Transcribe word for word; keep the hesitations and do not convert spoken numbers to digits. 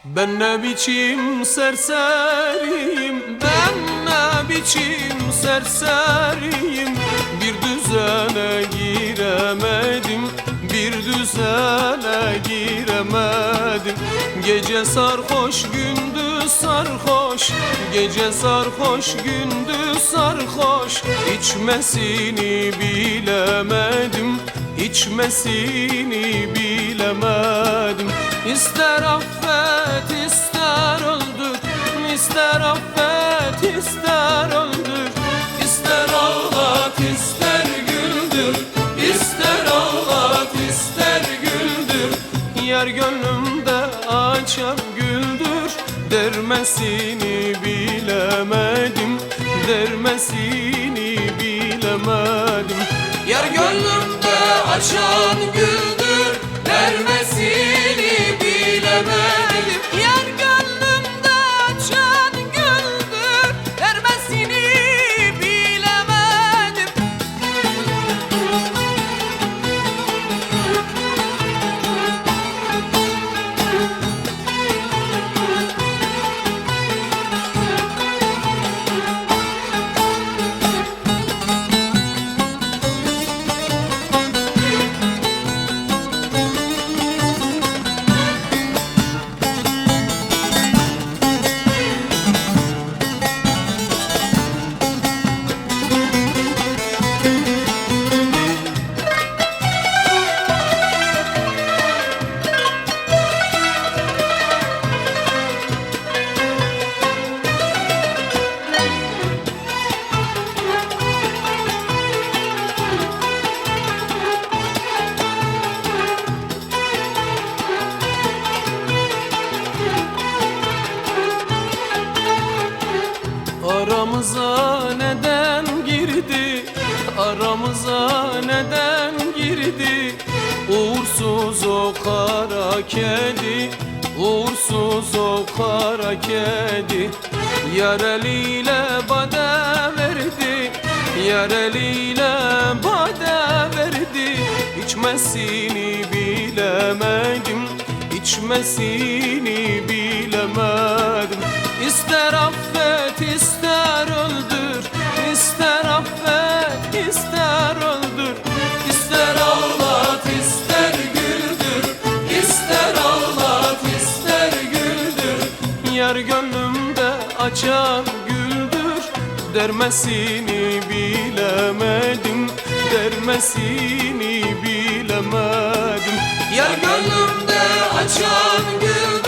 Ben ne biçim serseriyim, ben ne biçim serseriyim. Bir düzene giremedim, bir düzene giremedim. Gece sarhoş, gündüz sarhoş, gece sarhoş, gündüz sarhoş. İçmesini bilemedim, içmesini bilemedim. İster affet, ister öldür, ister affet, ister öldür. İster ağlat, ister güldür, ister ağlat, ister güldür. Yer gönlümde açar güldür, dermesini bilemedim, dermesini bilemedim. Yer gönlümde açan güldür, dermesini bilemedim. Yer gönlümde açan güldür, dermesini bilemedim. Aramıza neden girdi, aramıza neden girdi? Uğursuz o kara kedi, uğursuz o kara kedi. Yar eliyle bade verdi, yar eliyle bade verdi. İçmesini bilemedim, içmesini bilemedim. İster affet, ister öldür, ister affet, ister öldür. İster ağlat, ister güldür, ister ağlat, ister güldür. Yar gönlümde açan güldür, dermesini bilemedim, dermesini bilemedim. Yar gönlümde açan güldür,